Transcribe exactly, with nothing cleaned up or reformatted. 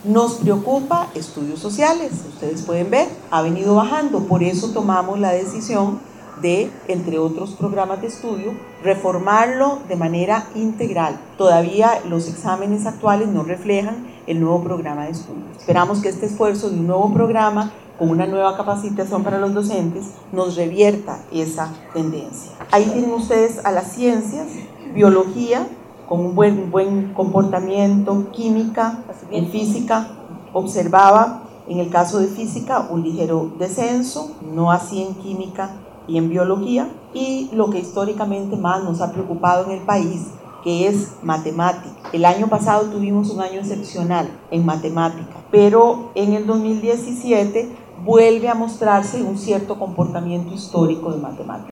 Nos preocupa estudios sociales, ustedes pueden ver, ha venido bajando, por eso tomamos la decisión de, entre otros programas de estudio, reformarlo de manera integral. Todavía los exámenes actuales no reflejan el nuevo programa de estudio. Esperamos que este esfuerzo de un nuevo programa con una nueva capacitación para los docentes nos revierta esa tendencia. Ahí tienen ustedes a las ciencias, biología, con un buen, un buen comportamiento, química, en física, observaba en el caso de física un ligero descenso, no así en química y en biología, y lo que históricamente más nos ha preocupado en el país, que es matemática. El año pasado tuvimos un año excepcional en matemática, pero en el dos mil diecisiete vuelve a mostrarse un cierto comportamiento histórico de matemática.